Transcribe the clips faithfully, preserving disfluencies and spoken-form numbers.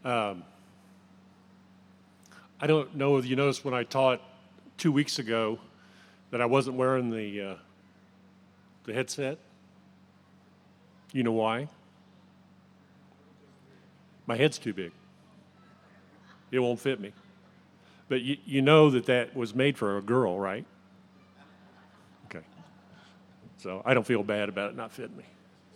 Um, I don't know if you noticed when I taught two weeks ago that I wasn't wearing the uh, the headset. You know why? My head's too big. It won't fit me. But you, you know that that was made for a girl, right? Okay. So I don't feel bad about it not fitting me.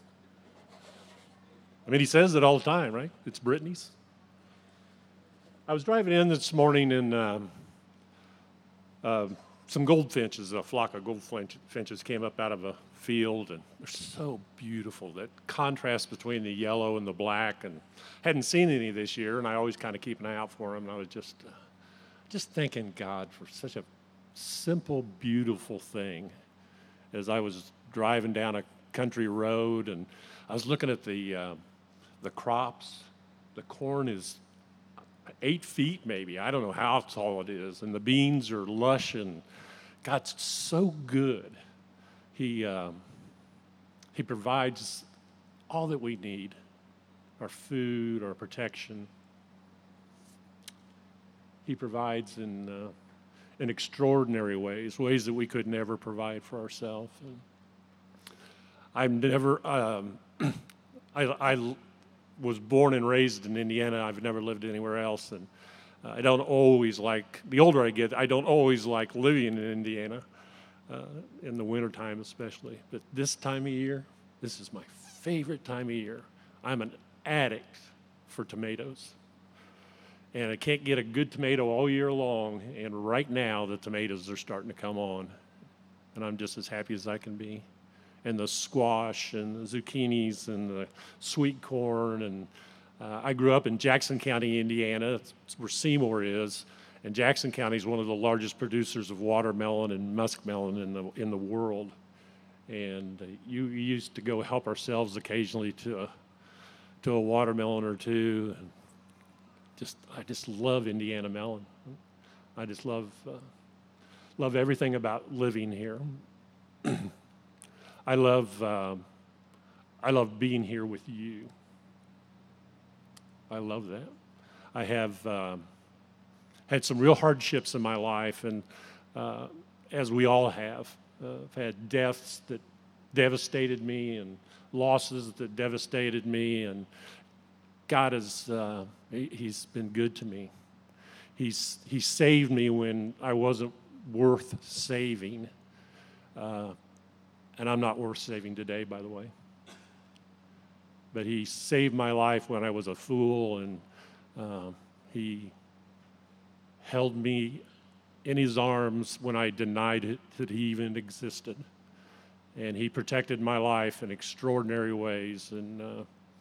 I mean, he says it all the time, right? It's Brittany's. I was driving in this morning and um, uh, some goldfinches, a flock of goldfinches came up out of a field, and they're so beautiful. That contrast between the yellow and the black, and hadn't seen any this year, and I always kind of keep an eye out for them. And I was just, uh, just thanking God for such a simple, beautiful thing. As I was driving down a country road, and I was looking at the uh, the crops. The corn is eight feet, maybe. I don't know how tall it is, and the beans are lush, and God's so good. He, um, he provides all that we need, our food, our protection. He provides in, uh, in extraordinary ways, ways that we could never provide for ourselves. I'm never, um, I, I was born and raised in Indiana. I've never lived anywhere else, and uh, I don't always like, the older I get, I don't always like living in Indiana. Uh, in the wintertime especially. But this time of year, this is my favorite time of year. I'm an addict for tomatoes. And I can't get a good tomato all year long, and right now the tomatoes are starting to come on. And I'm just as happy as I can be. And the squash and the zucchinis and the sweet corn. And uh, I grew up in Jackson County, Indiana. That's where Seymour is. And Jackson County is one of the largest producers of watermelon and muskmelon in the in the world. And uh, you, you used to go help ourselves occasionally to a, to a watermelon or two. And just I just love Indiana melon. I just love uh, love everything about living here. I love uh, I love being here with you. I love that. I have. Uh, had some real hardships in my life, and uh, as we all have, uh, I've had deaths that devastated me and losses that devastated me, and God has, uh, he, he's been good to me. He's, he saved me when I wasn't worth saving, uh, and I'm not worth saving today, by the way. But he saved my life when I was a fool, and uh, he held me in his arms when I denied it, that he even existed. And he protected my life in extraordinary ways. And uh,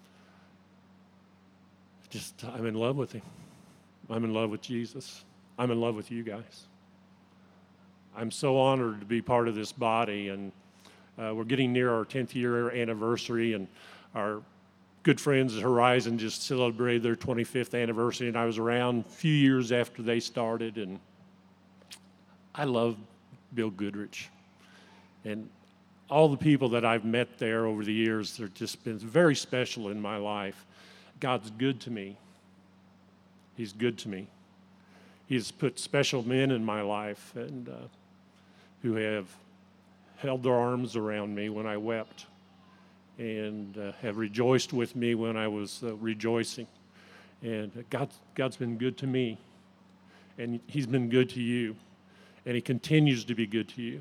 just, I'm in love with him. I'm in love with Jesus. I'm in love with you guys. I'm so honored to be part of this body. And uh, we're getting near our tenth year anniversary, and our good friends at Horizon just celebrated their twenty-fifth anniversary, and I was around a few years after they started, and I love Bill Goodrich. And all the people that I've met there over the years, they've just been very special in my life. God's good to me. He's good to me. He's put special men in my life and uh, who have held their arms around me when I wept, and uh, have rejoiced with me when I was uh, rejoicing. And God's, God's been good to me, and he's been good to you, and he continues to be good to you.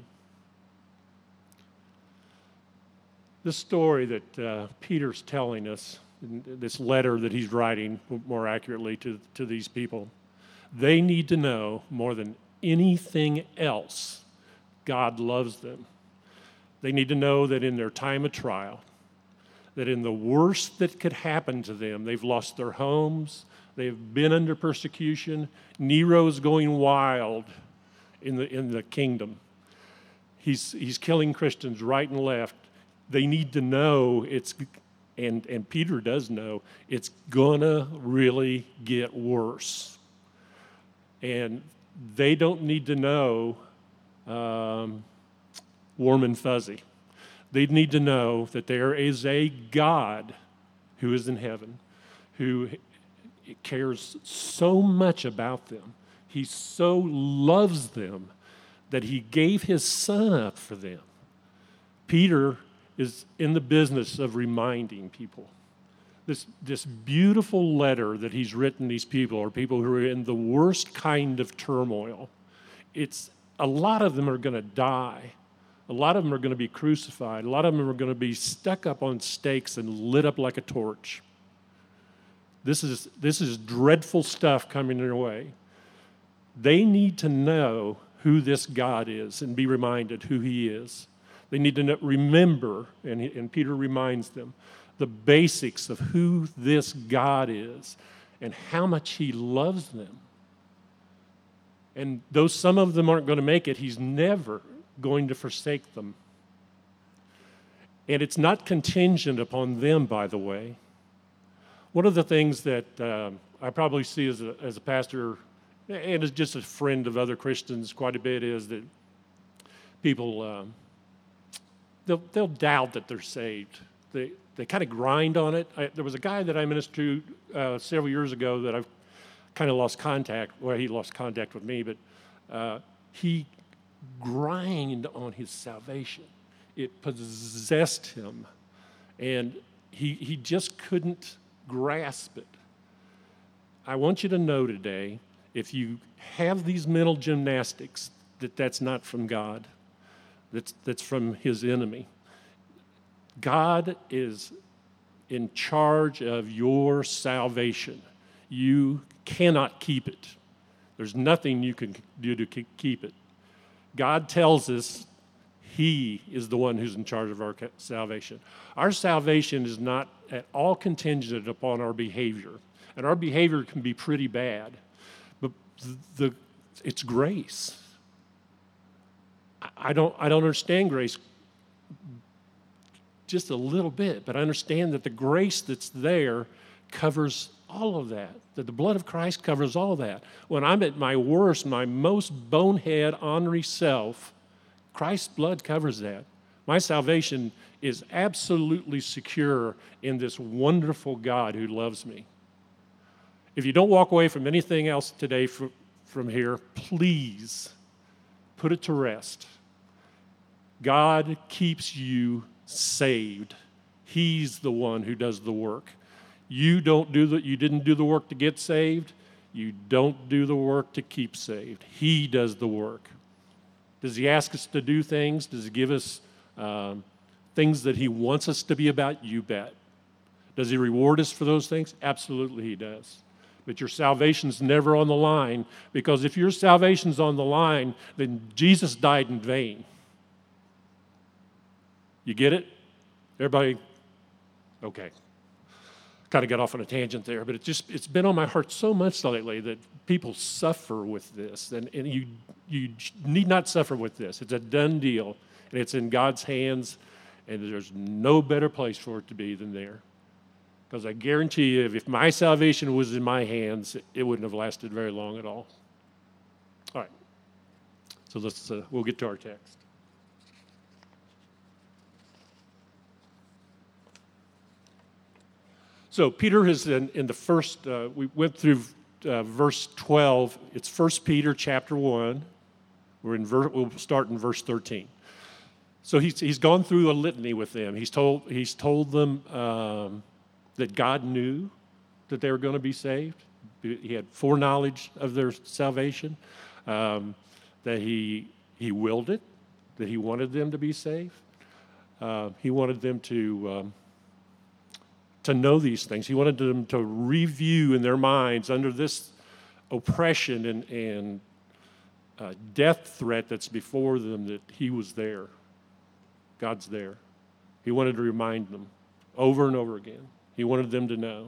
This story that uh, Peter's telling us, this letter that he's writing, more accurately, to, to these people, they need to know more than anything else, God loves them. They need to know that in their time of trial, that in the worst that could happen to them, they've lost their homes, they've been under persecution, Nero's going wild in the in the kingdom. He's he's killing Christians right and left. They need to know it's, and, and Peter does know, it's gonna really get worse. And they don't need to know um, warm and fuzzy. They need to know that there is a God who is in heaven, who cares so much about them. He so loves them that he gave his son up for them. Peter is in the business of reminding people. This, this beautiful letter that he's written these people are people who are in the worst kind of turmoil. It's, a lot of them are going to die. A lot of them are going to be crucified. A lot of them are going to be stuck up on stakes and lit up like a torch. This is, this is dreadful stuff coming their way. They need to know who this God is and be reminded who he is. They need to know, remember, and, and Peter reminds them, the basics of who this God is and how much he loves them. And though some of them aren't going to make it, he's never going to forsake them. And it's not contingent upon them, by the way. One of the things that uh, I probably see as a, as a pastor, and as just a friend of other Christians quite a bit, is that people, um, they'll, they'll doubt that they're saved. They, they kind of grind on it. I, there was a guy that I ministered to uh, several years ago that I've kind of lost contact. Well, he lost contact with me, but uh, he grind on his salvation. It possessed him, and he he just couldn't grasp it. I want you to know today, if you have these mental gymnastics, that that's not from God. That's that's from his enemy. God is in charge of your salvation. You cannot keep it. There's nothing you can do to keep it. God tells us he is the one who's in charge of our salvation. Our salvation is not at all contingent upon our behavior, and our behavior can be pretty bad, but the, the it's grace. I don't, I don't understand grace just a little bit, but I understand that the grace that's there covers all of that, that the blood of Christ covers all of that. When I'm at my worst, my most bonehead, ornery self, Christ's blood covers that. My salvation is absolutely secure in this wonderful God who loves me. If you don't walk away from anything else today from, from here, please put it to rest. God keeps you saved. He's the one who does the work. You don't do the, you didn't do the work to get saved. You don't do the work to keep saved. He does the work. Does he ask us to do things? Does he give us um, things that he wants us to be about? You bet. Does he reward us for those things? Absolutely he does. But your salvation's never on the line, because if your salvation's on the line, then Jesus died in vain. You get it? Everybody? Okay. Kind of got off on a tangent there, but it just, it's been on my heart so much lately that people suffer with this, and, and you, you need not suffer with this. It's a done deal, and it's in God's hands, and there's no better place for it to be than there. Because I guarantee you, if my salvation was in my hands, it wouldn't have lasted very long at all. All right, so let's, uh, we'll get to our text. So Peter is in, in the first, uh, we went through uh, verse twelve. It's First Peter chapter one. We're in ver- we'll start in verse thirteen. So he's, he's gone through a litany with them. He's told, he's told them um, that God knew that they were going to be saved. He had foreknowledge of their salvation, um, that he, he willed it, that he wanted them to be saved. Uh, he wanted them to... Um, to know these things. He wanted them to review in their minds under this oppression and, and uh, death threat that's before them, that he was there. God's there. He wanted to remind them over and over again. He wanted them to know.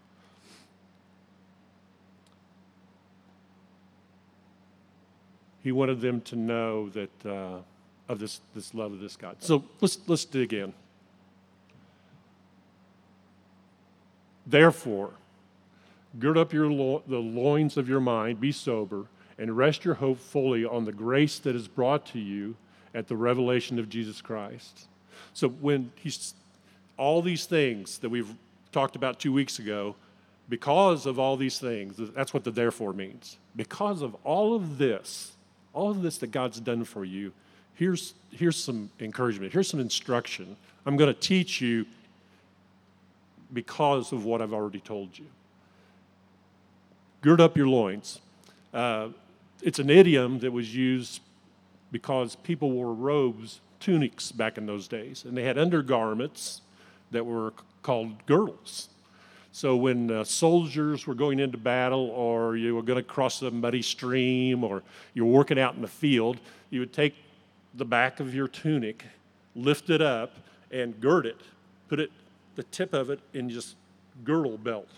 He wanted them to know that uh, of this, this love of this God. So let's let's dig in. Therefore, gird up your lo- the loins of your mind, be sober, and rest your hope fully on the grace that is brought to you at the revelation of Jesus Christ. So when he's, all these things that we've talked about two weeks ago, because of all these things, that's what the therefore means. Because of all of this, all of this that God's done for you, here's, here's some encouragement, here's some instruction. I'm going to teach you because of what I've already told you. Gird up your loins. Uh, it's an idiom that was used because people wore robes, tunics back in those days, and they had undergarments that were called girdles. So when uh, soldiers were going into battle, or you were going to cross a muddy stream, or you were working out in the field, you would take the back of your tunic, lift it up, and gird it, put it, the tip of it in just girdle belt.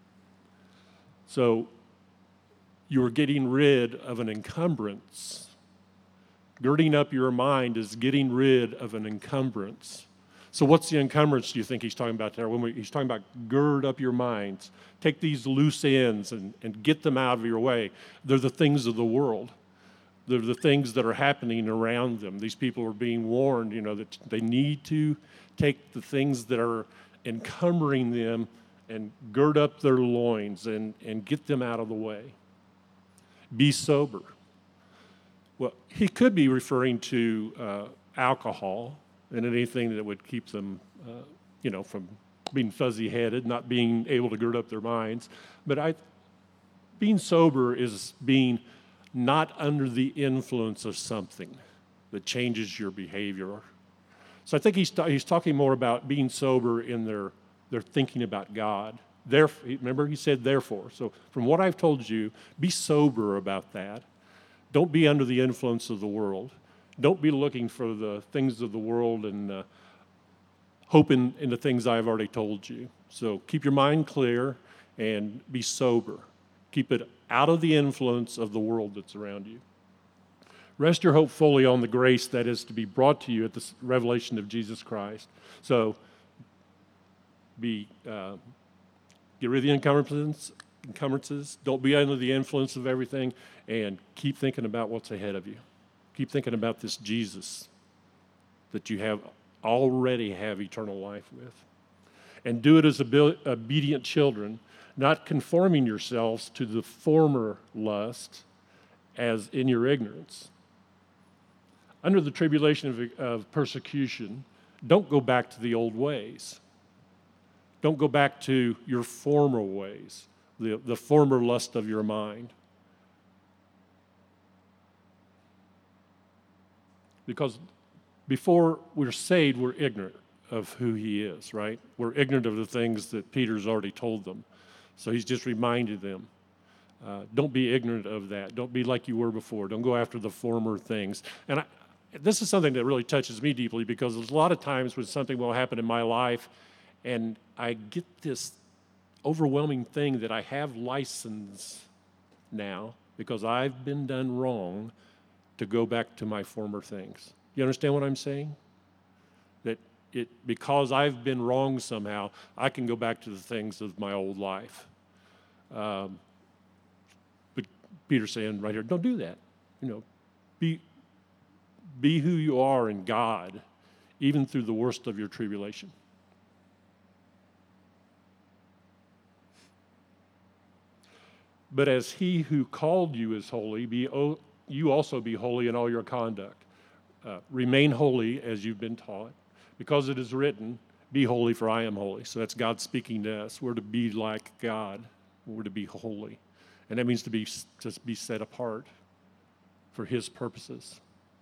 So you were getting rid of an encumbrance. Girding up your mind is getting rid of an encumbrance. So what's the encumbrance do you think he's talking about there? When we, he's talking about gird up your minds. Take these loose ends and, and get them out of your way. They're the things of the world. They're the things that are happening around them. These people are being warned, you know, that they need to take the things that are encumbering them and gird up their loins and, and get them out of the way. Be sober. Well, he could be referring to uh, alcohol and anything that would keep them, uh, you know, from being fuzzy-headed, not being able to gird up their minds. But I, being sober is being not under the influence of something that changes your behavior. So I think he's, ta- he's talking more about being sober in their, their thinking about God. Therefore, remember, he said therefore. So from what I've told you, be sober about that. Don't be under the influence of the world. Don't be looking for the things of the world and uh, hoping in the things I've already told you. So keep your mind clear and be sober. Keep it out of the influence of the world that's around you. Rest your hope fully on the grace that is to be brought to you at the revelation of Jesus Christ. So be uh, get rid of the encumbrances, encumbrances. Don't be under the influence of everything, and keep thinking about what's ahead of you. Keep thinking about this Jesus that you have already have eternal life with. And do it as obedient children, not conforming yourselves to the former lust as in your ignorance. Under the tribulation of, of persecution, don't go back to the old ways. Don't go back to your former ways, the, the former lust of your mind. Because before we're saved, we're ignorant of who he is, right? We're ignorant of the things that Peter's already told them. So he's just reminded them. Uh, don't be ignorant of that. Don't be like you were before. Don't go after the former things. And I, this is something that really touches me deeply, because there's a lot of times when something will happen in my life and I get this overwhelming thing that I have license now because I've been done wrong to go back to my former things. You understand what I'm saying? That it because I've been wrong somehow, I can go back to the things of my old life. Um, but Peter's saying right here, don't do that. You know, be be who you are in God, even through the worst of your tribulation. But as he who called you is holy, be o- you also be holy in all your conduct. Uh, remain holy as you've been taught, because it is written, be holy for I am holy. So that's God speaking to us. We're to be like God. We're to be holy. And that means to be, to be set apart for his purposes.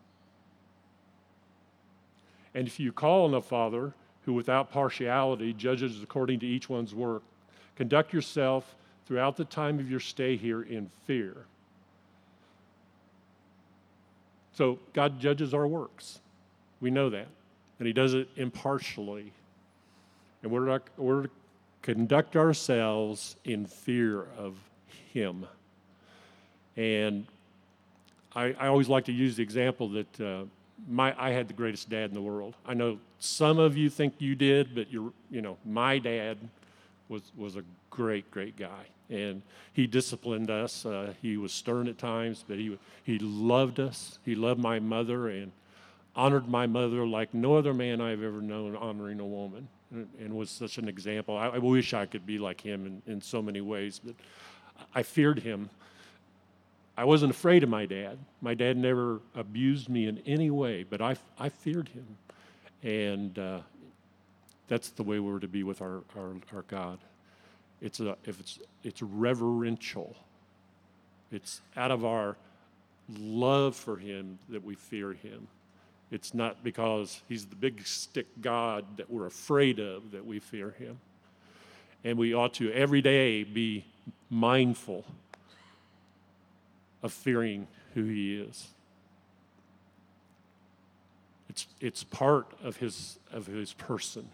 And if you call on a Father who without partiality judges according to each one's work, conduct yourself throughout the time of your stay here in fear. So God judges our works. We know that. And he does it impartially. And we're, not, we're to conduct ourselves in fear of him. And I, I always like to use the example that uh, my I had the greatest dad in the world. I know some of you think you did, but you're, you know, my dad was was a great, great guy. And he disciplined us. Uh, he was stern at times, but he he loved us. He loved my mother and honored my mother like no other man I've ever known honoring a woman. and, and was such an example. I, I wish I could be like him in, in so many ways, but I feared him. I wasn't afraid of my dad. My dad never abused me in any way, but I, I feared him. And uh, that's the way we're to be with our, our, our God. It's a, if it's, it's reverential. It's out of our love for him that we fear him. It's not because he's the big stick God that we're afraid of that we fear him. And we ought to every day be mindful of fearing who he is. It's, it's part of his, of his person.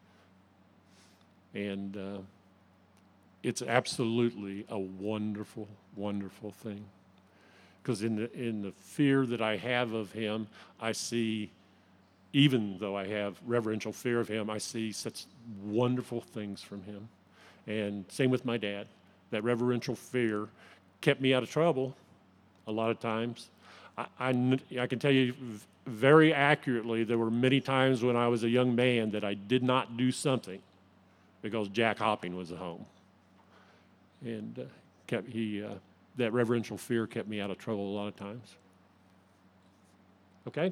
And uh, it's absolutely a wonderful, wonderful thing. Because in the, in the fear that I have of him, I see, even though I have reverential fear of him, I see such wonderful things from him. And same with my dad. That reverential fear kept me out of trouble a lot of times. I, I, I can tell you very accurately, there were many times when I was a young man that I did not do something because Jack Hopping was at home. And uh, kept, he, uh, that reverential fear kept me out of trouble a lot of times. Okay?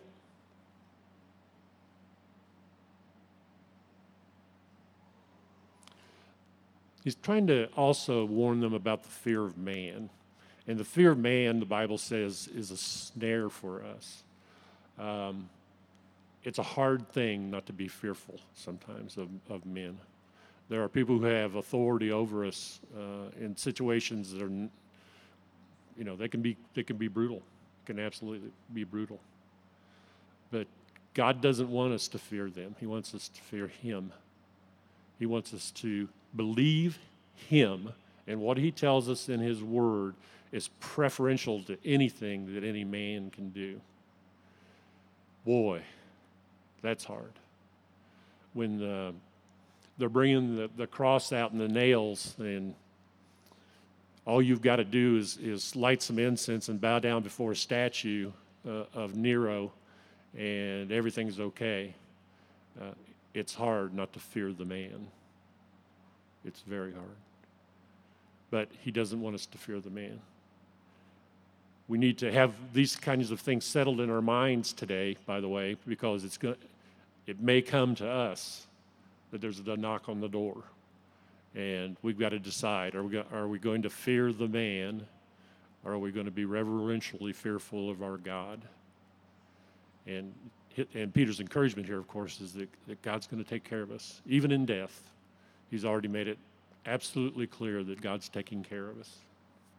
He's trying to also warn them about the fear of man. And the fear of man, the Bible says, is a snare for us. Um, it's a hard thing not to be fearful sometimes of, of men. There are people who have authority over us uh, in situations that are, you know, they can be they can be brutal, can absolutely be brutal. But God doesn't want us to fear them. He wants us to fear him. He wants us to believe him, and what he tells us in his word is preferential to anything that any man can do. Boy, that's hard. When uh, they're bringing the, the cross out and the nails, and all you've got to do is, is light some incense and bow down before a statue uh, of Nero, and everything's okay. Uh, it's hard not to fear the man. It's very hard. But he doesn't want us to fear the man. We need to have these kinds of things settled in our minds today, by the way, because it's going it may come to us that there's a knock on the door. And we've got to decide, are we, go, are we going to fear the man, or are we going to be reverentially fearful of our God? And, and Peter's encouragement here, of course, is that, that God's going to take care of us, even in death. He's already made it absolutely clear that God's taking care of us.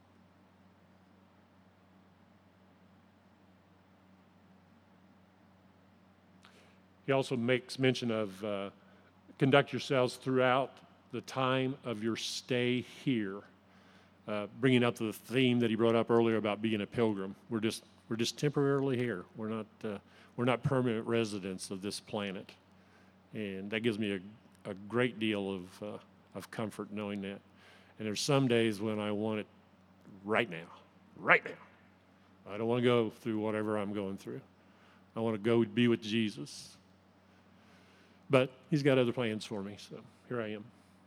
He also makes mention of uh, conduct yourselves throughout the time of your stay here, uh, bringing up the theme that he brought up earlier about being a pilgrim. We're just we're just temporarily here. We're not uh, we're not permanent residents of this planet, and that gives me a, a great deal of uh, of comfort knowing that. And there's some days when I want it right now, right now. I don't want to go through whatever I'm going through. I want to go be with Jesus. But he's got other plans for me, so here I am.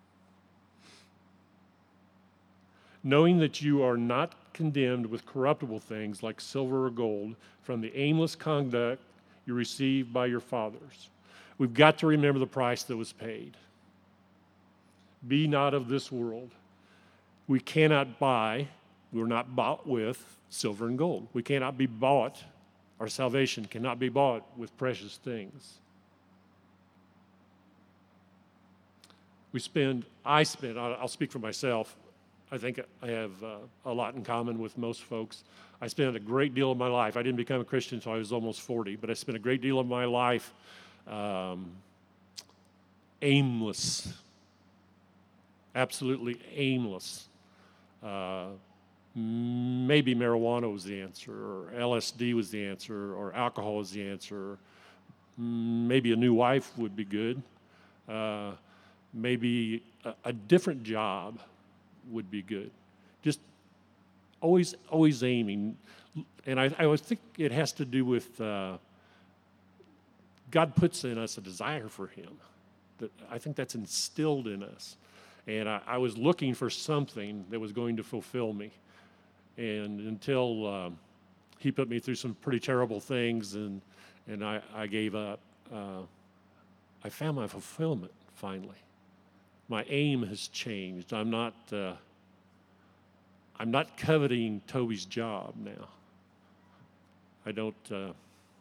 Knowing that you are not condemned with corruptible things like silver or gold from the aimless conduct you received by your fathers. We've got to remember the price that was paid. Be not of this world. We cannot buy, we're not bought with silver and gold. We cannot be bought, our salvation cannot be bought with precious things. We spend, I spend, I'll speak for myself, I think I have uh, a lot in common with most folks. I spent a great deal of my life, I didn't become a Christian until I was almost forty, but I spent a great deal of my life um, aimless, absolutely aimless. Uh, maybe marijuana was the answer, or L S D was the answer, or alcohol was the answer. Maybe a new wife would be good. Uh, maybe a, a different job would be good. Just always, always aiming. And I, I always think it has to do with uh, God puts in us a desire for him. That I think that's instilled in us. And I, I was looking for something that was going to fulfill me. And until um, he put me through some pretty terrible things and, and I, I gave up, uh, I found my fulfillment finally. My aim has changed. I'm not, uh, I'm not coveting Toby's job now. I don't, uh,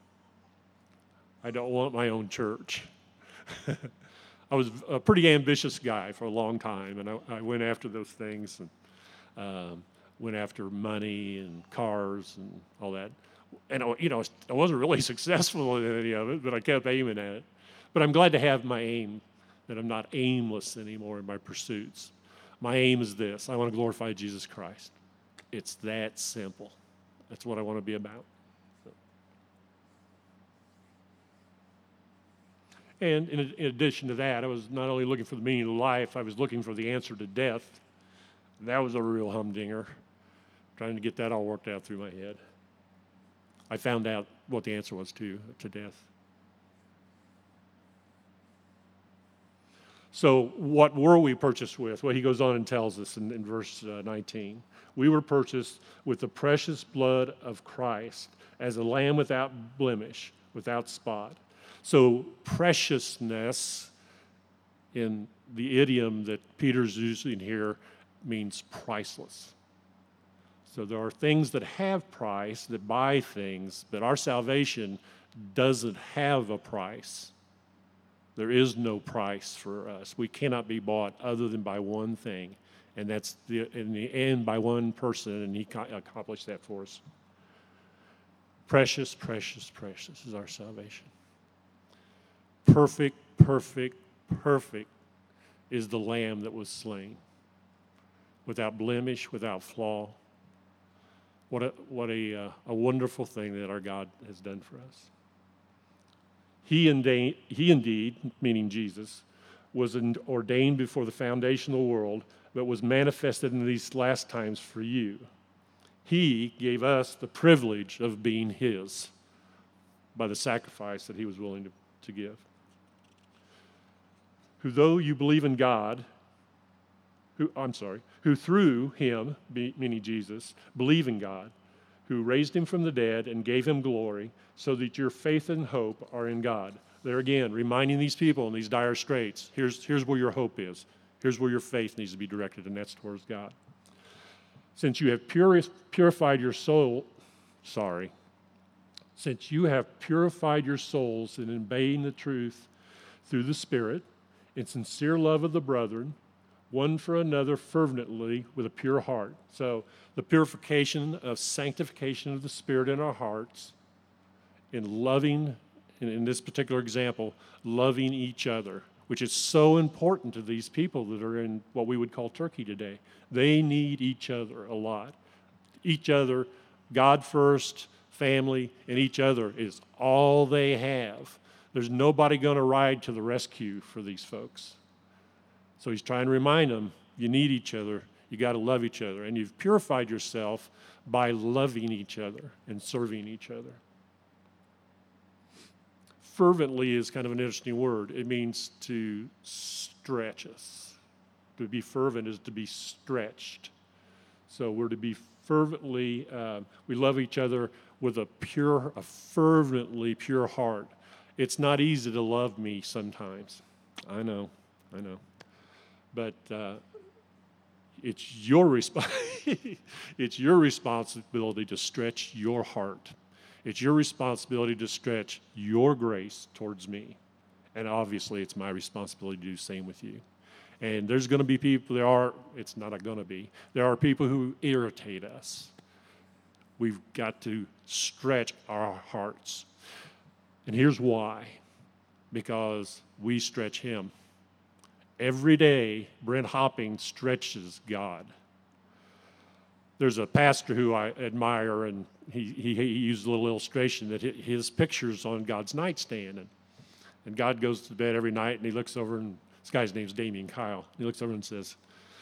I don't want my own church. I was a pretty ambitious guy for a long time, and I, I went after those things and um, went after money and cars and all that. And, I, you know, I wasn't really successful in any of it, but I kept aiming at it. But I'm glad to have my aim, that I'm not aimless anymore in my pursuits. My aim is this. I want to glorify Jesus Christ. It's that simple. That's what I want to be about. And in, in addition to that, I was not only looking for the meaning of life, I was looking for the answer to death. That was a real humdinger, trying to get that all worked out through my head. I found out what the answer was to, to death. So what were we purchased with? Well, he goes on and tells us in, in verse uh, nineteen. We were purchased with the precious blood of Christ as a lamb without blemish, without spot. So preciousness in the idiom that Peter's using here means priceless. So there are things that have price, that buy things, but our salvation doesn't have a price. There is no price for us. We cannot be bought other than by one thing, and that's the, in the end by one person, and he accomplished that for us. Precious, precious, precious is our salvation. Perfect, perfect, perfect is the Lamb that was slain, without blemish, without flaw. What a what a uh, a wonderful thing that our God has done for us. He indeed, he indeed, meaning Jesus, was ordained before the foundation of the world, but was manifested in these last times for you. He gave us the privilege of being His by the sacrifice that He was willing to, to give. Who, though you believe in God, who I'm sorry, who through Him, meaning Jesus, believe in God, who raised Him from the dead and gave Him glory, so that your faith and hope are in God. There again, reminding these people in these dire straits, here's, here's where your hope is. Here's where your faith needs to be directed, and that's towards God. Since you have puri- purified your soul, sorry, since you have purified your souls in obeying the truth through the Spirit, in sincere love of the brethren, one for another fervently with a pure heart. So the purification of sanctification of the Spirit in our hearts, in loving, in, in this particular example, loving each other, which is so important to these people that are in what we would call Turkey today. They need each other a lot. Each other, God first, family, and each other is all they have. There's nobody going to ride to the rescue for these folks. So he's trying to remind them, you need each other, you got to love each other, and you've purified yourself by loving each other and serving each other. Fervently is kind of an interesting word. It means to stretch us. To be fervent is to be stretched. So we're to be fervently, uh, we love each other with a pure, a fervently pure heart. It's not easy to love me sometimes. I know, I know. But uh, it's your resp- it's your responsibility to stretch your heart. It's your responsibility to stretch your grace towards me. And obviously, it's my responsibility to do the same with you. And there's going to be people, there are, it's not going to be, there are people who irritate us. We've got to stretch our hearts. And here's why. Because we stretch Him. Every day, Brent Hopping stretches God. There's a pastor who I admire, and he, he, he used a little illustration that his picture's on God's nightstand. And, and God goes to bed every night, and he looks over, and this guy's name's Damien Kyle. He looks over and says,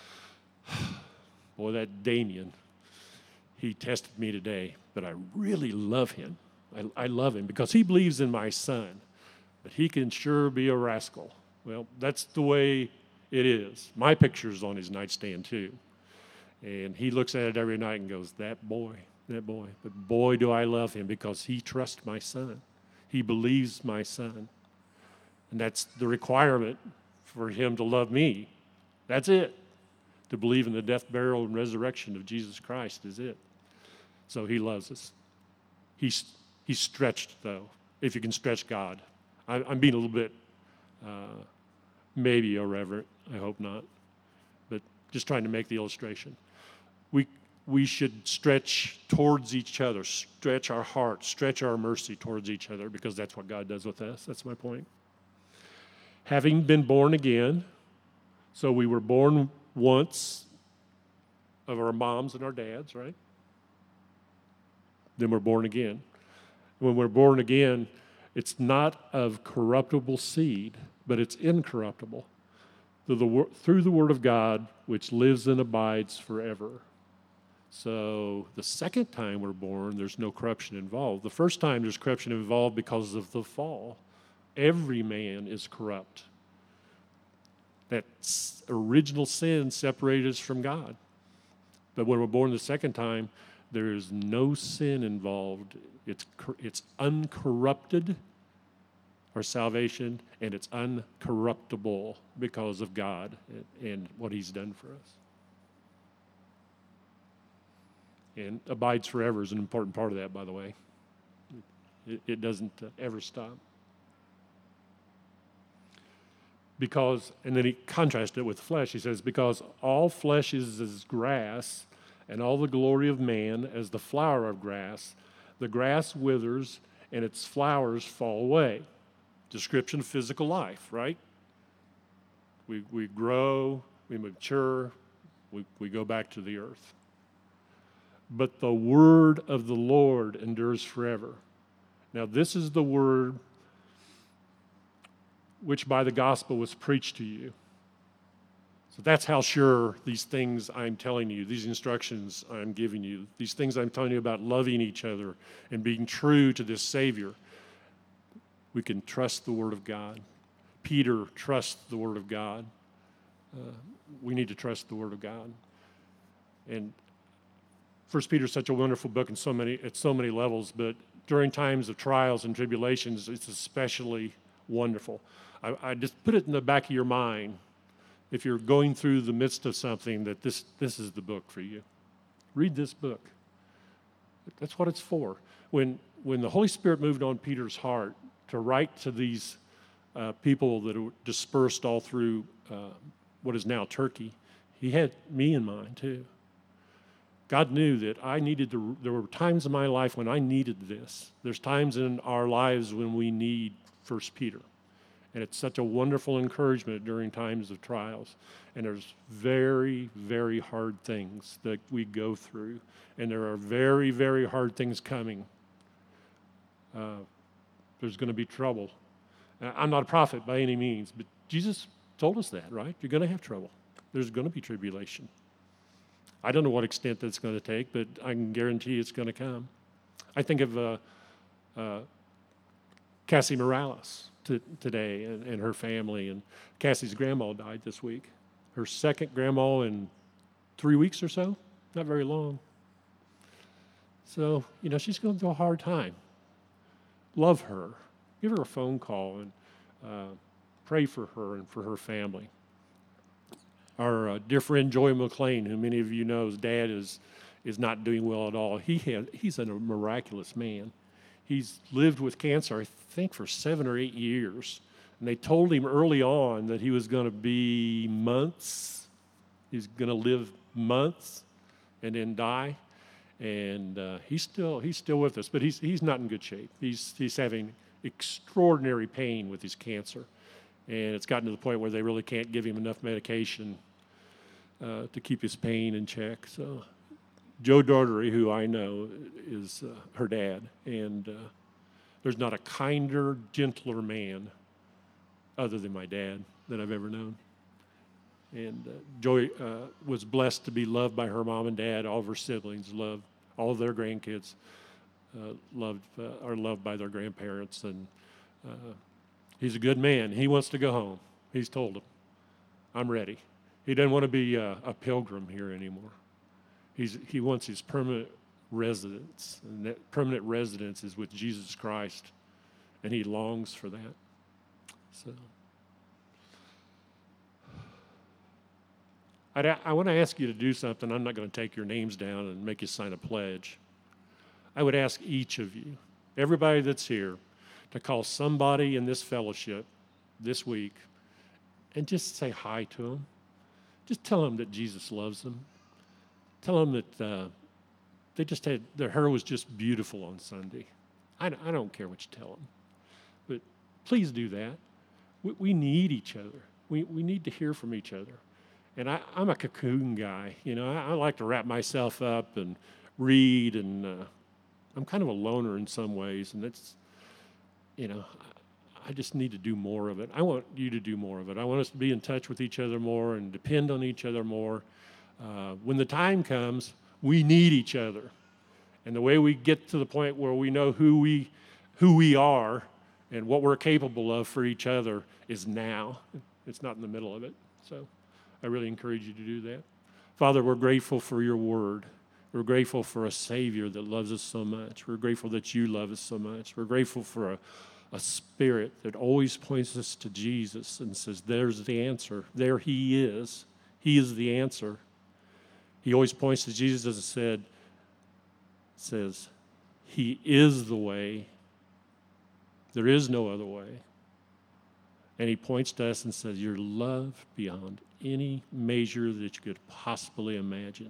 boy, that Damien, he tested me today, but I really love him. I, I love him because he believes in my son, but he can sure be a rascal Well, that's the way it is. My picture's on his nightstand too. And he looks at it every night and goes, that boy, that boy. But boy, do I love him because he trusts my son. He believes my son. And that's the requirement for him to love me. That's it. To believe in the death, burial, and resurrection of Jesus Christ is it. So he loves us. He's, he's stretched, though, if you can stretch God. I, I'm being a little bit uh, maybe irreverent. I hope not. But just trying to make the illustration. We, we should stretch towards each other, stretch our heart, stretch our mercy towards each other, because that's what God does with us. That's my point. Having been born again, so we were born once of our moms and our dads, right? Then we're born again. When we're born again, it's not of corruptible seed, but it's incorruptible, through the, through the Word of God, which lives and abides forever. So the second time we're born, there's no corruption involved. The first time there's corruption involved because of the fall. Every man is corrupt. That original sin separated us from God. But when we're born the second time, there is no sin involved. It's, it's uncorrupted, our salvation, and it's uncorruptible because of God and, and what he's done for us. And abides forever is an important part of that, by the way. It, it doesn't uh, ever stop. Because, and then he contrasted it with flesh. He says, because all flesh is as grass, and all the glory of man as the flower of grass. The grass withers, and its flowers fall away. Description of physical life, right? We, we grow, we mature, we, we go back to the earth. But the word of the Lord endures forever. Now, this is the word which by the gospel was preached to you. So that's how sure these things I'm telling you, these instructions I'm giving you, these things I'm telling you about loving each other and being true to this Savior, we can trust the Word of God. Peter trusts the Word of God. Uh, we need to trust the Word of God. And First Peter is such a wonderful book in so many, at so many levels, but during times of trials and tribulations, it's especially wonderful. I, I just put it in the back of your mind, if you're going through the midst of something, that this, this is the book for you. Read this book. That's what it's for. When, when the Holy Spirit moved on Peter's heart to write to these uh, people that are dispersed all through uh, what is now Turkey, he had me in mind too. God knew that I needed to, there were times in my life when I needed this. There's times in our lives when we need First Peter. And it's such a wonderful encouragement during times of trials. And there's very, very hard things that we go through. And there are very, very hard things coming. Uh, there's going to be trouble. I'm not a prophet by any means, but Jesus told us that, right? You're going to have trouble. There's going to be tribulation. I don't know what extent that's going to take, but I can guarantee it's going to come. I think of uh, uh, Cassie Morales to, today and, and her family. And Cassie's grandma died this week. Her second grandma in three weeks or so, not very long. So, you know, she's going through a hard time. Love her. Give her a phone call and uh, pray for her and for her family. Our uh, dear friend Joey McLean, who many of you know, his dad is is not doing well at all. He had, he's a miraculous man. He's lived with cancer, I think, for seven or eight years. And they told him early on that he was going to be months. He's going to live months and then die. And uh, he's still he's still with us, but he's he's not in good shape. He's he's having extraordinary pain with his cancer, and it's gotten to the point where they really can't give him enough medication uh, to keep his pain in check. So, Joe Daugherty, who I know, is uh, her dad, and uh, there's not a kinder, gentler man other than my dad that I've ever known. And uh, Joy uh, was blessed to be loved by her mom and dad. All of her siblings loved, all of their grandkids uh, loved uh, are loved by their grandparents. And uh, he's a good man. He wants to go home. He's told them, I'm ready. He doesn't want to be a, a pilgrim here anymore. He's, he wants his permanent residence, and that permanent residence is with Jesus Christ, and he longs for that. So, I'd, I want to ask you to do something. I'm not going to take your names down and make you sign a pledge. I would ask each of you, everybody that's here, to call somebody in this fellowship this week and just say hi to them. Just tell them that Jesus loves them. Tell them that uh, they just had, their hair was just beautiful on Sunday. I, I don't care what you tell them, but please do that. We, we need each other. We, we need to hear from each other. And I, I'm a cocoon guy. You know, I, I like to wrap myself up and read, and uh, I'm kind of a loner in some ways, and that's, you know, I just need to do more of it. I want you to do more of it. I want us to be in touch with each other more and depend on each other more. Uh, when the time comes, we need each other. And the way we get to the point where we know who we, who we are and what we're capable of for each other is now. It's not in the middle of it. So I really encourage you to do that. Father, we're grateful for your word. We're grateful for a Savior that loves us so much. We're grateful that you love us so much. We're grateful for a, a Spirit that always points us to Jesus and says, there's the answer. There he is. He is the answer. He always points to Jesus and said, says, he is the way. There is no other way. And he points to us and says, you're loved beyond any measure that you could possibly imagine.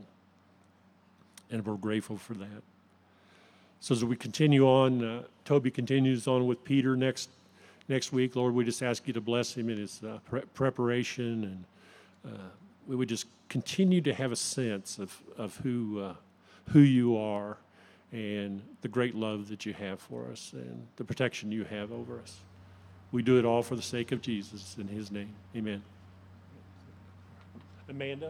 And we're grateful for that. So as we continue on, uh, Toby continues on with Peter next next week. Lord, we just ask you to bless him in his uh, pre- preparation, and uh, we would just continue to have a sense of of who uh, who you are, and the great love that you have for us, and the protection you have over us. We do it all for the sake of Jesus. In his name, amen. Amanda?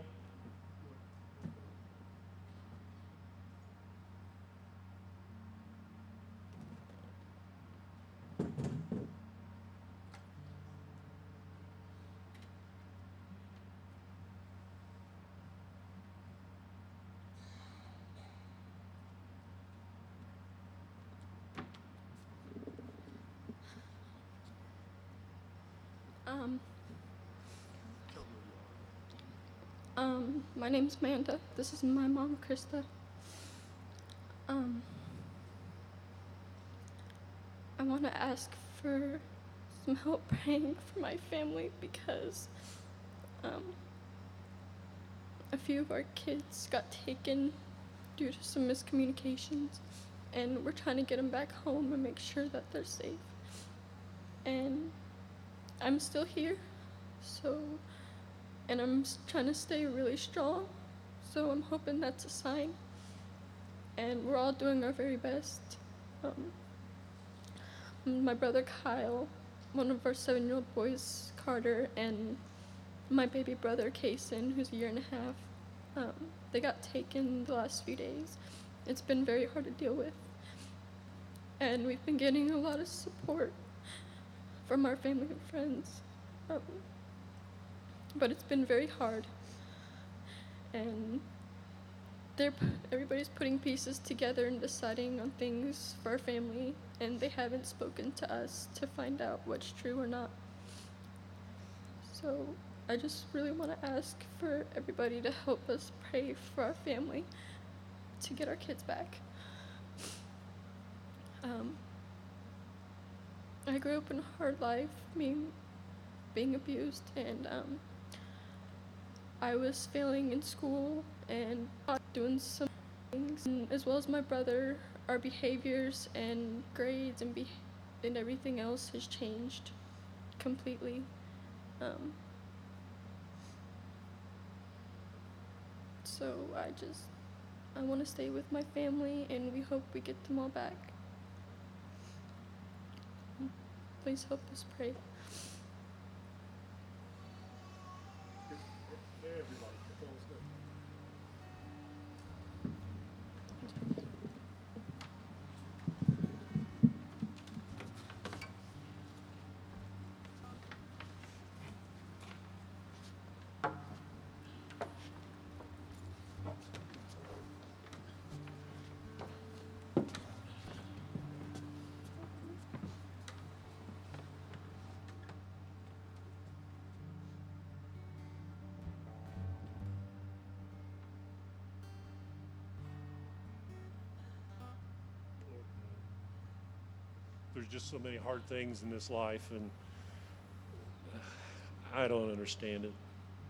Um, um, my name's Amanda. This is my mom, Krista. Um, I want to ask for some help praying for my family because um, a few of our kids got taken due to some miscommunications, and we're trying to get them back home and make sure that they're safe. And I'm still here, so, and I'm trying to stay really strong, so I'm hoping that's a sign. And we're all doing our very best. Um, my brother Kyle, one of our seven-year-old boys, Carter, and my baby brother Kason, who's a year and a half, um, they got taken the last few days. It's been very hard to deal with. And we've been getting a lot of support from our family and friends. Um, but it's been very hard. And they're, everybody's putting pieces together and deciding on things for our family, and they haven't spoken to us to find out what's true or not. So I just really want to ask for everybody to help us pray for our family to get our kids back. Um, I grew up in a hard life, being, being abused, and um, I was failing in school and doing some things, and as well as my brother, our behaviors and grades and, be- and everything else has changed completely. Um, so I just, I want to stay with my family, and we hope we get them all back. Please help us pray. there's just so many hard things in this life, and I don't understand it.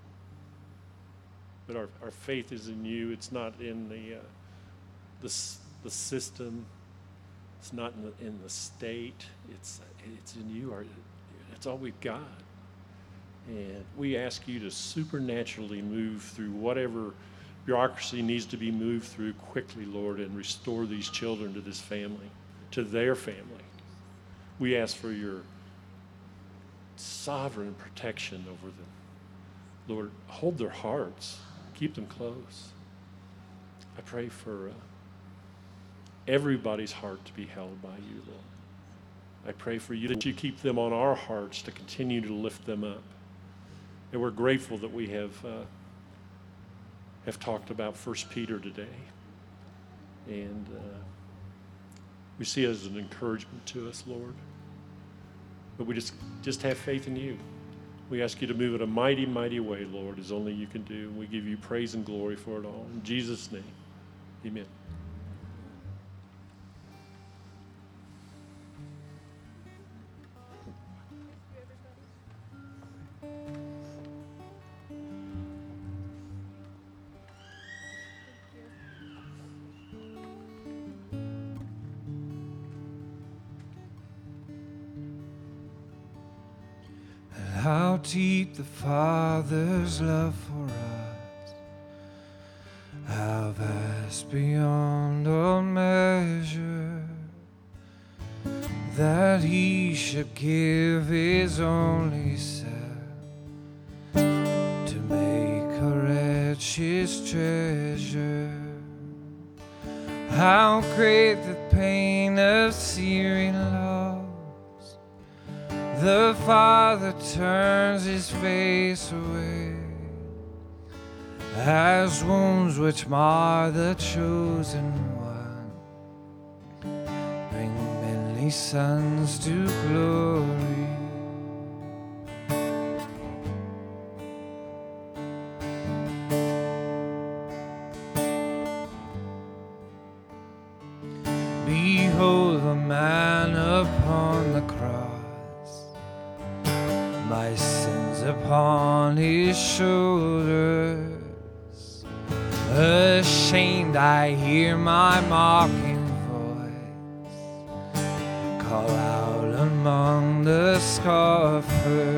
But our, our faith is in you. It's not in the, uh, the, the system. It's not in the, in the state. It's, it's in you. Our, it's all we've got. And we ask you to supernaturally move through whatever bureaucracy needs to be moved through quickly, Lord, and restore these children to this family, to their family. We ask for your sovereign protection over them. Lord, hold their hearts. Keep them close. I pray for uh, everybody's heart to be held by you, Lord. I pray for you that you keep them on our hearts to continue to lift them up. And we're grateful that we have uh, have talked about First Peter today. And uh, we see it as an encouragement to us, Lord. But we just, just have faith in you. We ask you to move in a mighty, mighty way, Lord, as only you can do. We give you praise and glory for it all. In Jesus' name, amen. How deep the Father's love for us, how vast beyond all measure, that He should give His only Son to make a wretch His treasure. How great the pain of searing loss, the Father turns His face away, as wounds which mar the chosen one bring many sons to glory. Behold the man upon the cross, my sins upon His shoulders. Ashamed I hear my mocking voice call out among the scoffers,